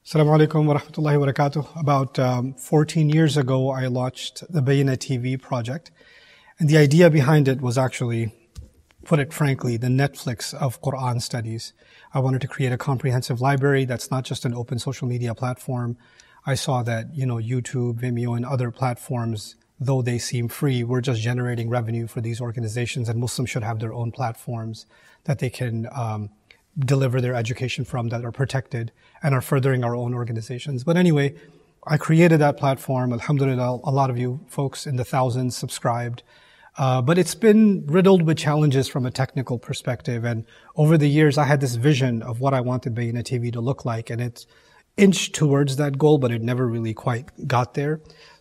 Assalamu alaikum wa rahmatullahi wa barakatuh. About 14 years ago, I launched the Bayyinah TV project. And the idea behind it was actually, put it frankly, the Netflix of Quran studies. I wanted to create a comprehensive library that's not just an open social media platform. I saw that, YouTube, Vimeo, and other platforms, though they seem free, were just generating revenue for these organizations, and Muslims should have their own platforms that they can deliver their education from, that are protected and are furthering our own organizations. But anyway, I created that platform. Alhamdulillah, a lot of you folks in the thousands subscribed. But it's been riddled with challenges from a technical perspective. And over the years, I had this vision of what I wanted Bayyinah TV to look like. And it's inched towards that goal, but it never really quite got there.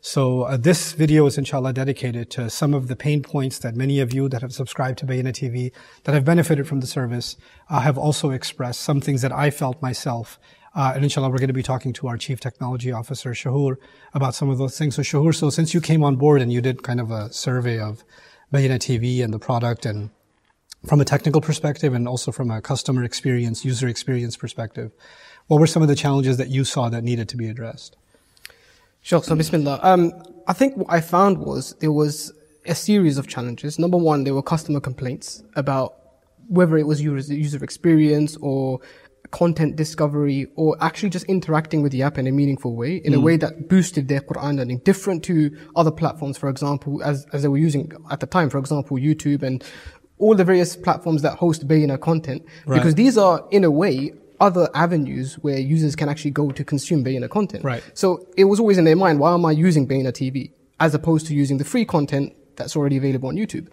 So this video is inshallah dedicated to some of the pain points that many of you that have subscribed to Bayyinah TV, that have benefited from the service, have also expressed, some things that I felt myself. And inshallah, we're going to be talking to our Chief Technology Officer, Shahur, about some of those things. So Shahur, since you came on board and you did kind of a survey of Bayyinah TV and the product, and from a technical perspective and also from a customer experience, user experience perspective, what were some of the challenges that you saw that needed to be addressed? Sure. So Bismillah. I think what I found was there was a series of challenges. Number one, there were customer complaints about whether it was user experience or content discovery, or actually just interacting with the app in a meaningful way, in a way that boosted their Quran learning, different to other platforms, for example, as they were using at the time, for example, YouTube and all the various platforms that host Bayyinah content. Right. Because these are, in a way, other avenues where users can actually go to consume Bayyinah content. Right. So it was always in their mind, why am I using Bayyinah TV as opposed to using the free content that's already available on YouTube?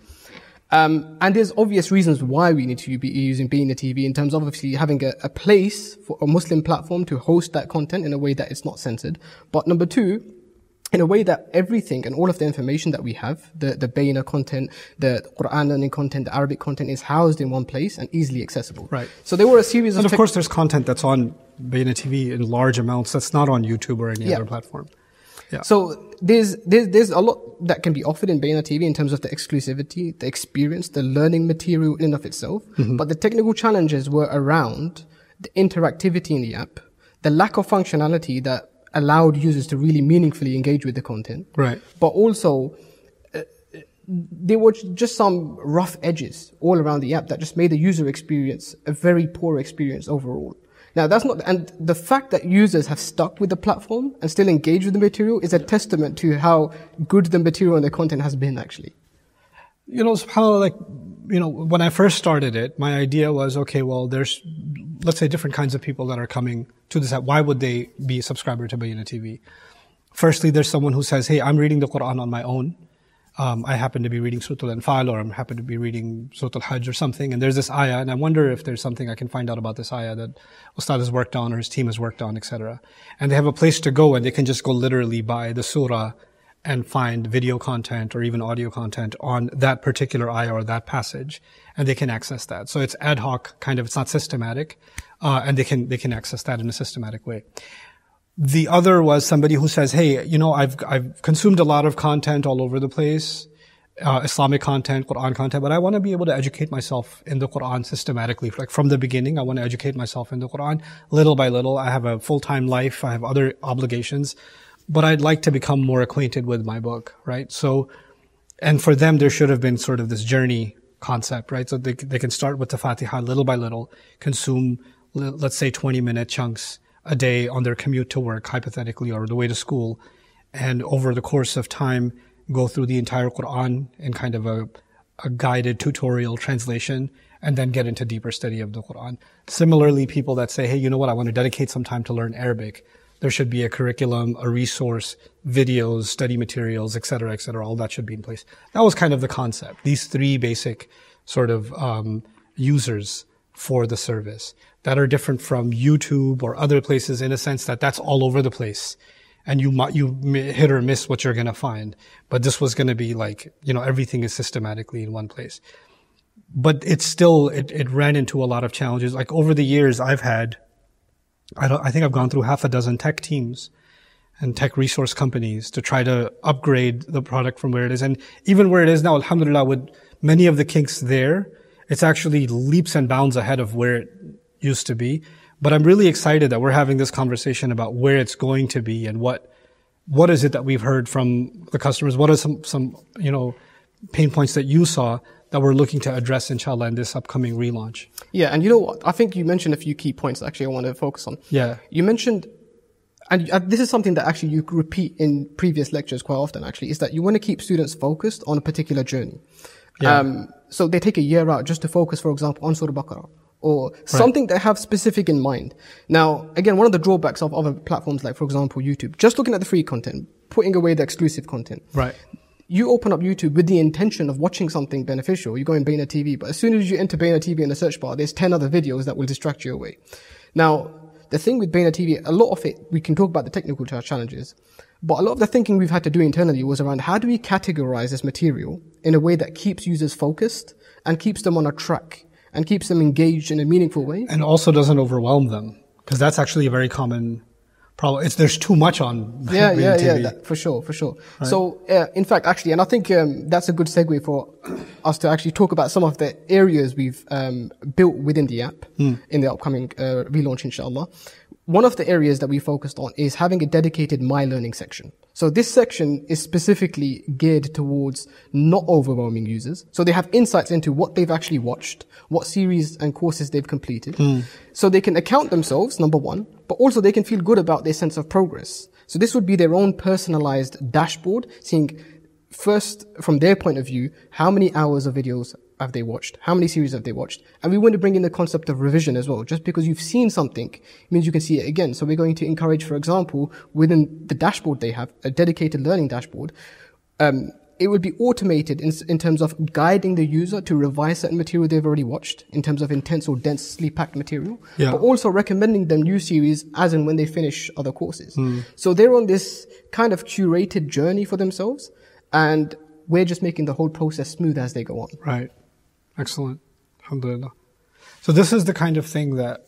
And there's obvious reasons why we need to be using Bayyinah TV, in terms of obviously having a place for a Muslim platform to host that content in a way that it's not censored. But number two, in a way that everything and all of the information that we have, the Bayyinah content, the Quran learning content, the Arabic content, is housed in one place and easily accessible. Right. So there were a series of... And of course there's content that's on Bayyinah TV in large amounts that's not on YouTube or any other platform. Yeah. So there's a lot that can be offered in Bayyinah TV in terms of the exclusivity, the experience, the learning material in and of itself. But the technical challenges were around the interactivity in the app, the lack of functionality that allowed users to really meaningfully engage with the content. Right. But also, there were just some rough edges all around the app that just made the user experience a very poor experience overall. Now that's not, and the fact that users have stuck with the platform and still engage with the material is a testament to how good the material and the content has been actually. SubhanAllah, when I first started it, my idea was, okay, well, there's, let's say, different kinds of people that are coming to this app. Why would they be a subscriber to Bayyinah TV? Firstly, there's someone who says, hey, I'm reading the Quran on my own. I happen to be reading Surah Al-Anfal, or I happen to be reading Surah Al-Hajj or something, and there's this ayah, and I wonder if there's something I can find out about this ayah that Ustad has worked on or his team has worked on, etc. And they have a place to go, and they can just go literally by the surah and find video content or even audio content on that particular ayah or that passage, and they can access that. So it's ad hoc, kind of, it's not systematic, and they can access that in a systematic way. The other was somebody who says, hey, I've consumed a lot of content all over the place, Islamic content, Quran content, but I want to be able to educate myself in the Quran systematically. Like from the beginning, I want to educate myself in the Quran little by little. I have a full-time life. I have other obligations, but I'd like to become more acquainted with my book, right? So, and for them, there should have been sort of this journey concept, right? So they can start with the Fatiha little by little, consume, let's say 20-minute chunks a day on their commute to work, hypothetically, or the way to school, and over the course of time, go through the entire Quran in kind of a guided tutorial translation, and then get into deeper study of the Quran. Similarly, people that say, hey, you know what, I want to dedicate some time to learn Arabic. There should be a curriculum, a resource, videos, study materials, etc., all that should be in place. That was kind of the concept. These three basic sort of users for the service that are different from YouTube or other places, in a sense that that's all over the place, and you hit or miss what you're going to find. But this was going to be like, everything is systematically in one place. But it's still, it ran into a lot of challenges. Like over the years, I think I've gone through half a dozen tech teams and tech resource companies to try to upgrade the product from where it is. And even where it is now, alhamdulillah, with many of the kinks there, it's actually leaps and bounds ahead of where it used to be. But I'm really excited that we're having this conversation about where it's going to be and what is it that we've heard from the customers? What are some pain points that you saw that we're looking to address, inshallah, in this upcoming relaunch? Yeah, and you know what? I think you mentioned a few key points that actually I want to focus on. Yeah. You mentioned, and this is something that actually you repeat in previous lectures quite often actually, is that you want to keep students focused on a particular journey. Yeah. So they take a year out just to focus, for example, on Surah Baqarah, or something they have specific in mind. Now, again, one of the drawbacks of other platforms like, for example, YouTube, just looking at the free content, putting away the exclusive content. Right. You open up YouTube with the intention of watching something beneficial. You go in Baina TV, but as soon as you enter Baina TV in the search bar, there's 10 other videos that will distract you away. Now, the thing with Baina TV, a lot of it, we can talk about the technical challenges, but a lot of the thinking we've had to do internally was around how do we categorize this material in a way that keeps users focused and keeps them on a track and keeps them engaged in a meaningful way. And also doesn't overwhelm them, because that's actually a very common problem. There's too much on TV. For sure. Right. So, in fact, actually, and I think that's a good segue for us to actually talk about some of the areas we've built within the app in the upcoming relaunch, inshallah. One of the areas that we focused on is having a dedicated My Learning section. So this section is specifically geared towards not overwhelming users. So they have insights into what they've actually watched, what series and courses they've completed. So they can account themselves, number one, but also they can feel good about their sense of progress. So this would be their own personalized dashboard, seeing first from their point of view, how many hours of videos have they watched? How many series have they watched? And we want to bring in the concept of revision as well. Just because you've seen something means you can see it again. So we're going to encourage, for example, within the dashboard they have, a dedicated learning dashboard, it would be automated in terms of guiding the user to revise certain material they've already watched in terms of intense or densely packed material, but also recommending them new series as and when they finish other courses. So they're on this kind of curated journey for themselves, and we're just making the whole process smooth as they go on. Right. Excellent. Alhamdulillah. So this is the kind of thing that,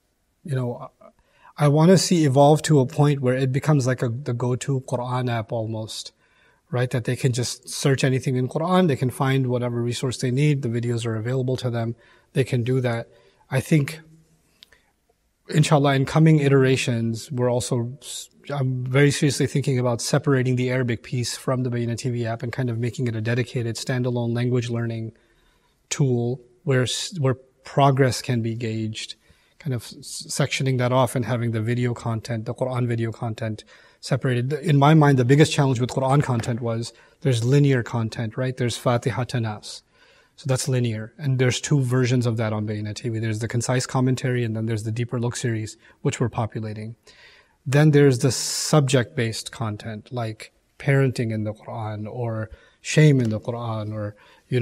I want to see evolve to a point where it becomes like the go-to Quran app almost, right? That they can just search anything in Quran, they can find whatever resource they need, the videos are available to them, they can do that. I think, inshallah, in coming iterations, I'm very seriously thinking about separating the Arabic piece from the Baina TV app and kind of making it a dedicated standalone language learning tool where progress can be gauged, kind of sectioning that off and having the video content, the Quran video content separated. In my mind, the biggest challenge with Quran content was there's linear content, right? There's Fatiha to Nas. So that's linear. And there's two versions of that on Baina TV. There's the concise commentary and then there's the deeper look series, which we're populating. Then there's the subject-based content like parenting in the Quran or shame in the Quran or,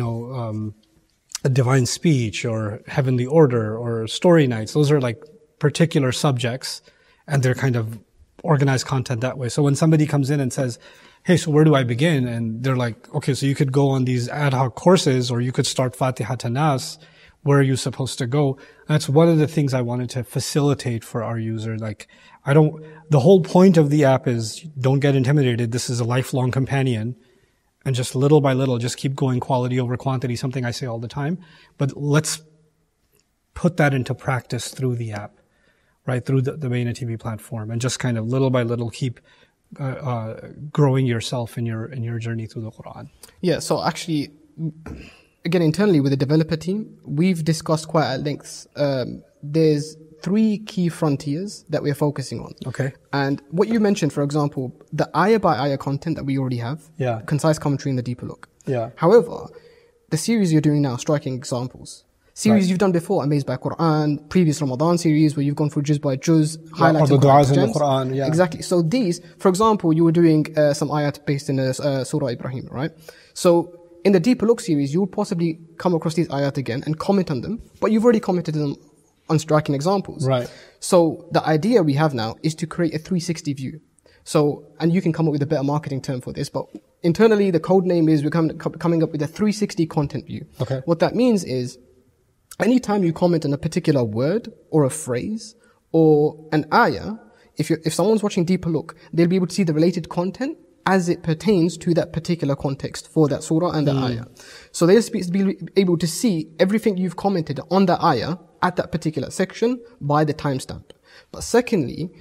a divine speech or heavenly order or story nights. Those are like particular subjects and they're kind of organized content that way. So when somebody comes in and says, hey, so where do I begin? And they're like, okay, so you could go on these ad hoc courses or you could start Fatiha to Nas. Where are you supposed to go? And that's one of the things I wanted to facilitate for our user. Like, the whole point of the app is don't get intimidated. This is a lifelong companion. And just little by little, just keep going quality over quantity, something I say all the time. But let's put that into practice through the app, right? Through the Baina TV platform and just kind of little by little keep growing yourself in your journey through the Quran. Yeah, so actually, again, internally with the developer team, we've discussed quite at length. There's 3 key frontiers that we're focusing on. Okay. And what you mentioned, for example, the ayah by ayah content that we already have. Yeah. Concise commentary and the deeper look. Yeah. However, the series you're doing now, striking examples. Series you've done before, Amazed by Quran, previous Ramadan series where you've gone through juz by juz, highlighting the du'as in the Quran, yeah. Exactly. So these, for example, you were doing some ayat based in Surah Ibrahim, right? So in the deeper look series, you'll possibly come across these ayat again and comment on them, but you've already commented on them on striking examples. Right. So the idea we have now is to create a 360 view. So, and you can come up with a better marketing term for this, but internally the code name is we're coming up with a 360 content view. Okay. What that means is anytime you comment on a particular word or a phrase or an ayah, if someone's watching Deeper Look, they'll be able to see the related content as it pertains to that particular context for that surah and the ayah. So they'll be able to see everything you've commented on the ayah at that particular section by the timestamp. But secondly,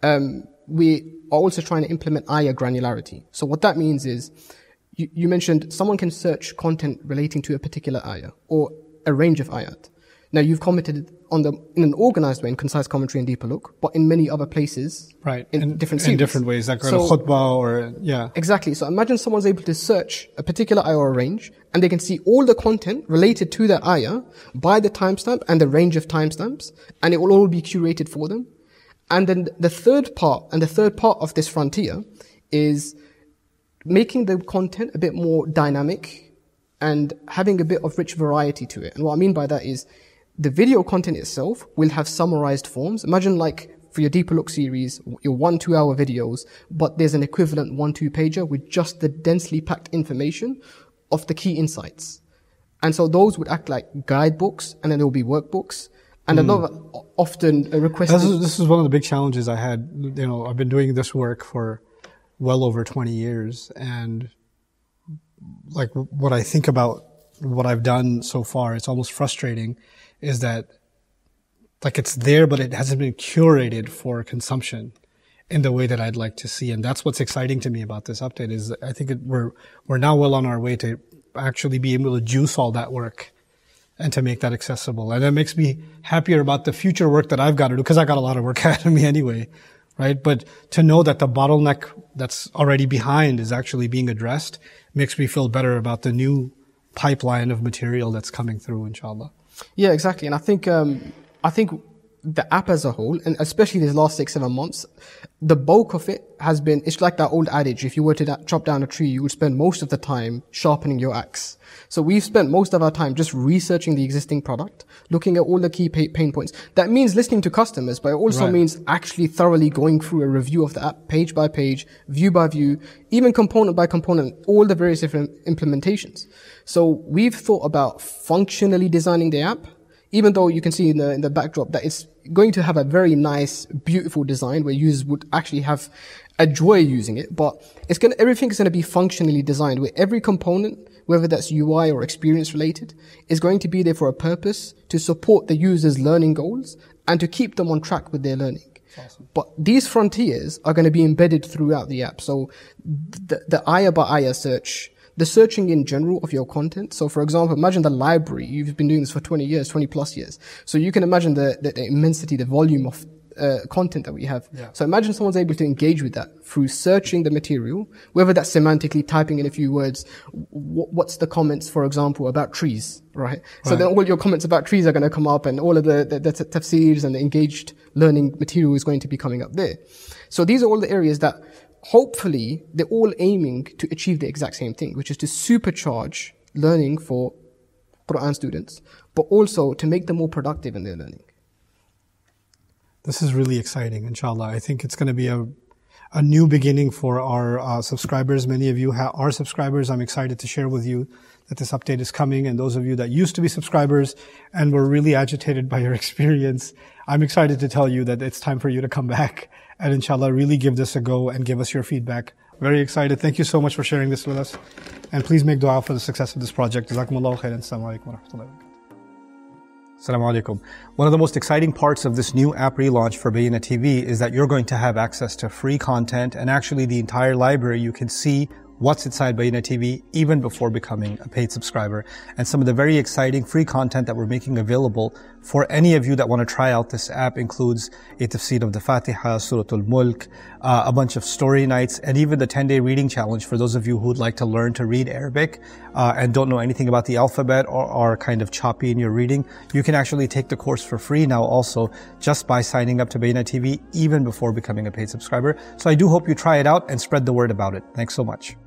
we are also trying to implement ayah granularity. So what that means is, you mentioned someone can search content relating to a particular ayah or a range of ayat. Now, you've commented on them in an organized way, in Concise Commentary and Deeper Look, but in many other places, right? In different series. In different ways, like a khutbah or, yeah. Exactly. So imagine someone's able to search a particular ayah or range, and they can see all the content related to that ayah by the timestamp and the range of timestamps, and it will all be curated for them. And then the third part of this frontier is making the content a bit more dynamic and having a bit of rich variety to it. And what I mean by that is the video content itself will have summarized forms. Imagine like for your Deeper Look series, your 1-2 hour videos, but there's an equivalent 1-2 pager with just the densely packed information of the key insights. And so those would act like guidebooks, and then there will be workbooks. And another often requested... This is one of the big challenges I had. You know, I've been doing this work for well over 20 years, and like what I think about what I've done so far, it's almost frustrating, is that like it's there, but it hasn't been curated for consumption in the way that I'd like to see. And that's what's exciting to me about this update, is I think we're now well on our way to actually be able to juice all that work and to make that accessible. And that makes me happier about the future work that I've got to do, because I got a lot of work ahead of me anyway, right? But to know that the bottleneck that's already behind is actually being addressed makes me feel better about the new pipeline of material that's coming through, inshallah. Yeah, exactly. And I think the app as a whole, and especially these last 6-7 months, the bulk of it has been, it's like that old adage, if you were to chop down a tree, you would spend most of the time sharpening your axe. So we've spent most of our time just researching the existing product, looking at all the key pain points. That means listening to customers, but it also means actually thoroughly going through a review of the app, page by page, view by view, even component by component, all the various different implementations. So we've thought about functionally designing the app, even though you can see in the backdrop that it's going to have a very nice, beautiful design where users would actually have a joy using it, but everything's gonna be functionally designed, where every component, whether that's UI or experience related, is going to be there for a purpose to support the user's learning goals and to keep them on track with their learning. Awesome. But these frontiers are going to be embedded throughout the app. So the ayah by ayah search, the searching in general of your content. So for example, imagine the library. You've been doing this for 20 plus years. So you can imagine the immensity, the volume of content that we have. Yeah. So imagine someone's able to engage with that through searching the material, whether that's semantically typing in a few words, what's the comments, for example, about trees, right? So then all your comments about trees are going to come up, and all of the tafsirs and the engaged learning material is going to be coming up there. So these are all the areas that hopefully they're all aiming to achieve the exact same thing, which is to supercharge learning for Quran students, but also to make them more productive in their learning. This is really exciting, inshallah. I think it's going to be a new beginning for our subscribers. Many of you are subscribers. I'm excited to share with you that this update is coming. And those of you that used to be subscribers and were really agitated by your experience, I'm excited to tell you that it's time for you to come back and inshallah really give this a go and give us your feedback. Very excited. Thank you so much for sharing this with us. And please make dua for the success of this project. Jazakumullahu khairan. Assalamu alaikum wa rahmatullahi wa barakatuh. Assalamu alaikum. One of the most exciting parts of this new app relaunch for Bayyinah TV is that you're going to have access to free content, and actually the entire library. You can see what's inside Bayyinah TV even before becoming a paid subscriber. And some of the very exciting free content that we're making available for any of you that want to try out this app includes a tafsir of the Fatiha, Surah Al-Mulk, a bunch of story nights, and even the 10-day reading challenge for those of you who would like to learn to read Arabic and don't know anything about the alphabet or are kind of choppy in your reading. You can actually take the course for free now also just by signing up to Bayyinah TV even before becoming a paid subscriber. So I do hope you try it out and spread the word about it. Thanks so much.